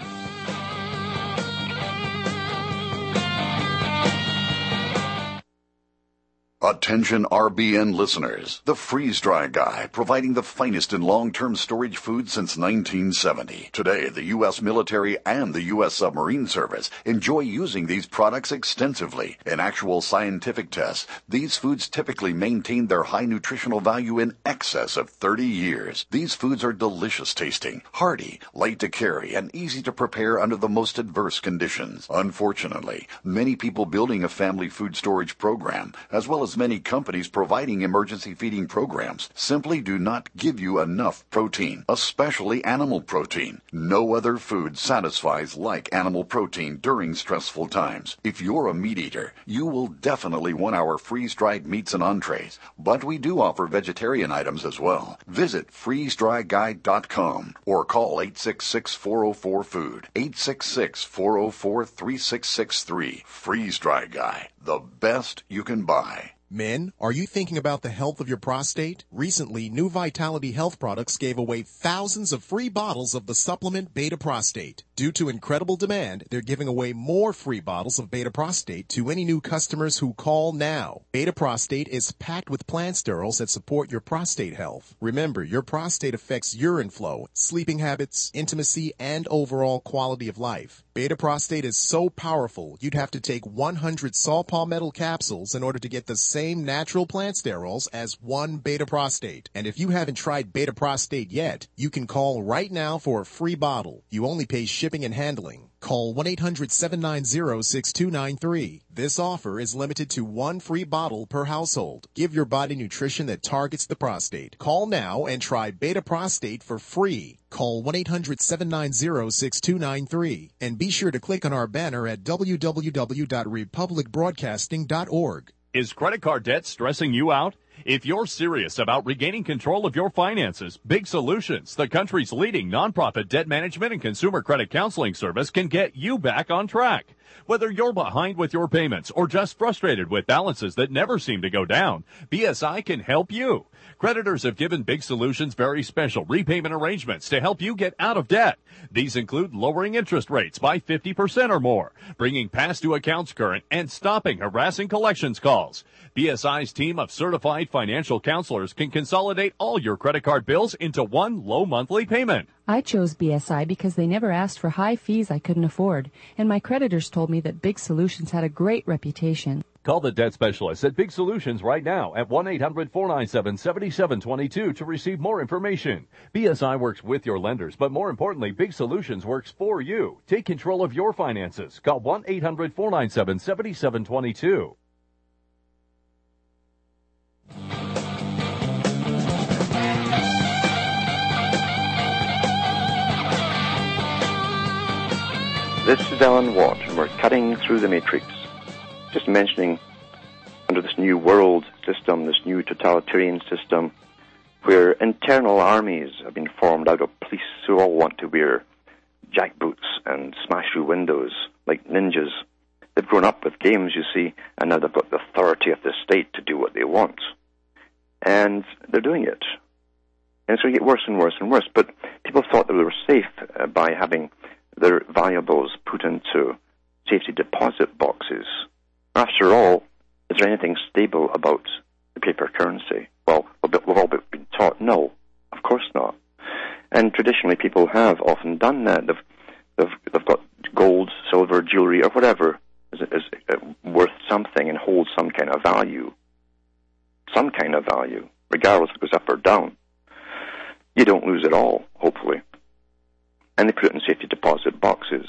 Attention R B N listeners. The Freeze Dry Guy, providing the finest in long-term storage food since nineteen seventy. Today, the U S military and the U S submarine service enjoy using these products extensively. In actual scientific tests, these foods typically maintain their high nutritional value in excess of thirty years. These foods are delicious tasting, hearty, light to carry, and easy to prepare under the most adverse conditions. Unfortunately, many people building a family food storage program, as well as many companies providing emergency feeding programs, simply do not give you enough protein, especially animal protein. No other food satisfies like animal protein during stressful times. If you're a meat eater, you will definitely want our freeze-dried meats and entrees, but we do offer vegetarian items as well. Visit freeze dry guide dot com or call eight six six, four oh four, food, eight six six, four oh four, three six six three. Freeze Dry Guy, the best you can buy. Men, are you thinking about the health of your prostate? Recently, New Vitality Health Products gave away thousands of free bottles of the supplement Beta Prostate. Due to incredible demand, they're giving away more free bottles of Beta Prostate to any new customers who call now. Beta Prostate is packed with plant sterols that support your prostate health. Remember, your prostate affects urine flow, sleeping habits, intimacy, and overall quality of life. Beta Prostate is so powerful, you'd have to take one hundred saw palmetto capsules in order to get the same natural plant sterols as one Beta Prostate. And if you haven't tried Beta Prostate yet, you can call right now for a free bottle. You only pay shipping and handling. Call one eight hundred, seven nine zero, six two nine three. This offer is limited to one free bottle per household. Give your body nutrition that targets the prostate. Call now and try Beta Prostate for free. Call one eight hundred, seven nine zero, six two nine three. And be sure to click on our banner at w w w dot republic broadcasting dot org. Is credit card debt stressing you out? If you're serious about regaining control of your finances, Big Solutions, the country's leading nonprofit debt management and consumer credit counseling service, can get you back on track. Whether you're behind with your payments or just frustrated with balances that never seem to go down, B S I can help you. Creditors have given Big Solutions very special repayment arrangements to help you get out of debt. These include lowering interest rates by fifty percent or more, bringing past due accounts current, and stopping harassing collections calls. B S I's team of certified financial counselors can consolidate all your credit card bills into one low monthly payment. I chose B S I because they never asked for high fees I couldn't afford, and my creditors told me that Big Solutions had a great reputation. Call the debt specialist at Big Solutions right now at one eight hundred, four nine seven, seven seven two two to receive more information. B S I works with your lenders, but more importantly, Big Solutions works for you. Take control of your finances. Call one eight hundred, four nine seven, seven seven two two. This is Alan Watt, and we're cutting through the matrix. Just mentioning, under this new world system, this new totalitarian system, where internal armies have been formed out of police who all want to wear jackboots and smash through windows like ninjas. They've grown up with games, you see, and now they've got the authority of the state to do what they want. And they're doing it. And it's going to get worse and worse and worse. But people thought that they were safe uh, by having their valuables put into safety deposit boxes. After all, is there anything stable about the paper currency? Well, we've all been taught no, of course not. And traditionally, people have often done that. They've, they've, they've got gold, silver, jewelry, or whatever is, is uh, worth something and holds some kind of value, some kind of value, regardless if it goes up or down, you don't lose it all, hopefully. And they put it in safety deposit boxes.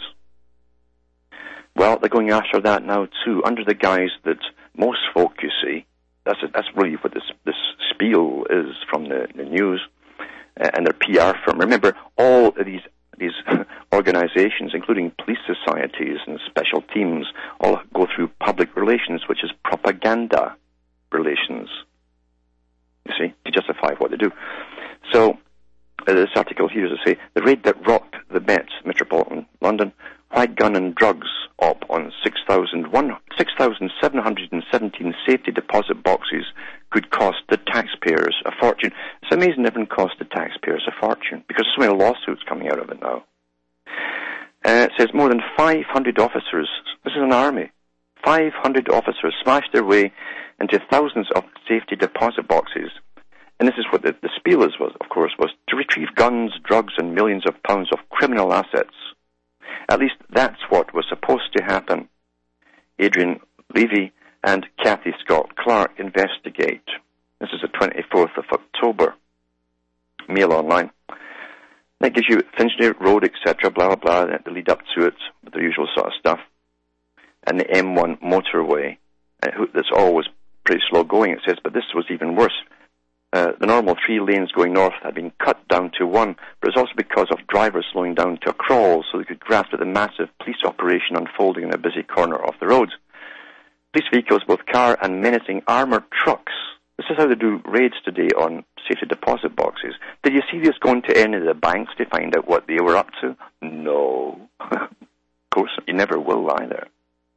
Well, they're going after that now too, under the guise that most folk, you see, that's that's really what this this spiel is from the, the news uh, and their P R firm. Remember, all of these these organizations, including police societies and special teams, all go through public relations, which is propaganda relations, you see, to justify what they do. So, uh, this article here, as I say, the raid that rocked the Met, Metropolitan London, white gun and drugs op on six thousand seven hundred seventeen safety deposit boxes could cost the taxpayers a fortune. It's amazing it didn't cost the taxpayers a fortune, because there's so many lawsuits coming out of it now. Uh, it says more than five hundred officers, this is an army, five hundred officers smashed their way into thousands of safety deposit boxes. And this is what the, the spiel is, was, of course, was to retrieve guns, drugs, and millions of pounds of criminal assets. At least that's what was supposed to happen. Adrian Levy and Kathy Scott Clark investigate. This is the twenty-fourth of October. Mail Online. That gives you Finchley Road, et cetera, blah, blah, blah, the lead up to it, with the usual sort of stuff. And the M one motorway, that's always pretty slow going, it says, but this was even worse. Uh, the normal three lanes going north had been cut down to one, but it's also because of drivers slowing down to a crawl so they could grasp at the massive police operation unfolding in a busy corner of the road. Police vehicles, both car and menacing armoured trucks. This is how they do raids today on safety deposit boxes. Did you see this going to any of the banks to find out what they were up to? No. Of course, you never will either.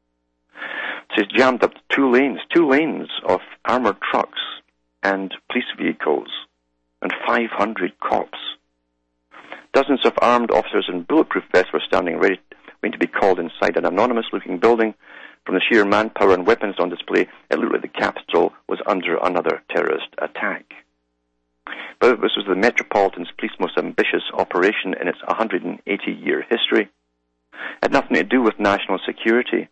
It says jammed up two lanes, two lanes of armoured trucks and police vehicles, and five hundred cops. Dozens of armed officers in bulletproof vests were standing ready waiting to be called inside an anonymous-looking building. From the sheer manpower and weapons on display, it looked like the capital was under another terrorist attack. But this was the Metropolitan Police's most ambitious operation in its one hundred eighty year history. It had nothing to do with national security.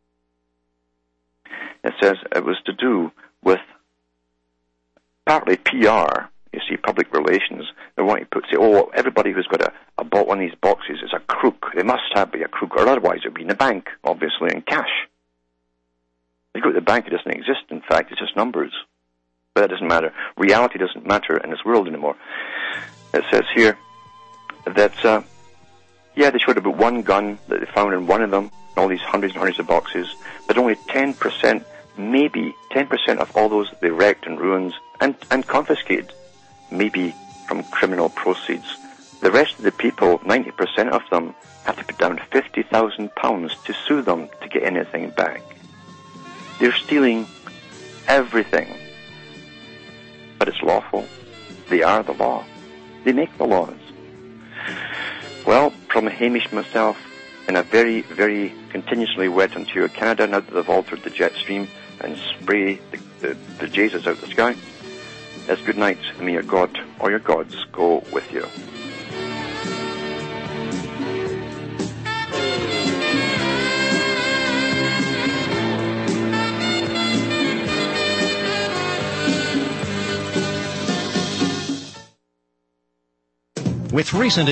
It says it was to do with partly P R, you see, public relations. They want to put, say, oh, everybody who's got a, a bought one of these boxes is a crook. They must have be a crook, or otherwise it would be in the bank, obviously, in cash. If you go to the bank, it doesn't exist, in fact, it's just numbers. But that doesn't matter. Reality doesn't matter in this world anymore. It says here that, uh, yeah, they showed about one gun that they found in one of them, all these hundreds and hundreds of boxes, but only ten percent, maybe ten percent of all those they wrecked and ruined and, and confiscated, maybe from criminal proceeds. The rest of the people, ninety percent of them, have to put down fifty thousand pounds to sue them to get anything back. They're stealing everything. But it's lawful. They are the law. They make the laws. Well, from Hamish myself, in a very, very continuously wet Ontario, Canada, now that they've altered the jet stream and spray the, the, the Jesus out the sky, it's good night, and may your God or your gods go with you. With recent